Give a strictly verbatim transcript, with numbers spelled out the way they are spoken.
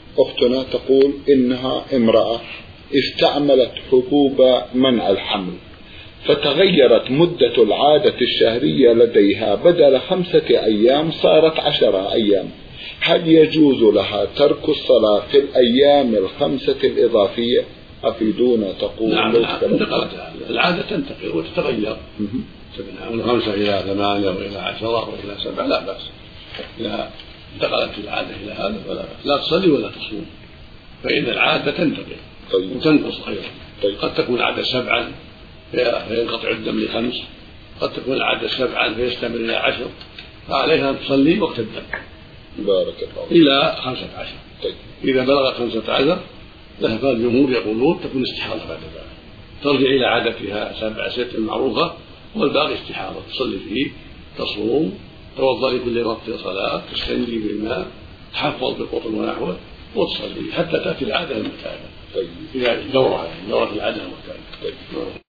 أختنا تقول إنها امرأة استعملت حبوب منع الحمل، فتغيرت مدة العادة الشهرية لديها، بدل خمسة أيام صارت عشرة أيام، هل يجوز لها ترك الصلاة في الأيام الخمسة الإضافية؟ أفيدونا. تقول نعم انتقلت العادة تنتقل وتتغير من خمسة إلى ثمانية وإلى عشرة وإلى سبعة لا بأس، إذا انتقلت العادة إلى هذا فلا بأس، لا تصلي ولا تصوم، فإن العادة تنتقل طيب. وتنقص أيضا طيب. قد تكون العادة سبعا فينقطع الدم لخمس، قد تكون العادة سبعا فيستمر إلى عشر، فعليها أن تصلي وقت الدم بارك الله إلى خمسة عشر طيب. إذا بلغت خمسة عشر ذهب الجمهور يقولون تكون استحاضة بعد ذلك، ترجع إلى عادتها سبع ست المعروفة، والباقي استحاضة تصلي فيه، تصوم، توضأ لكل وقت صلاة، تستنجي بالماء، تحفظ بالقطن ونحوه، وتصلي حتى تأتي العادة المعتادة. طيب. إذا دورها دورة العادة المعتادة. طيب.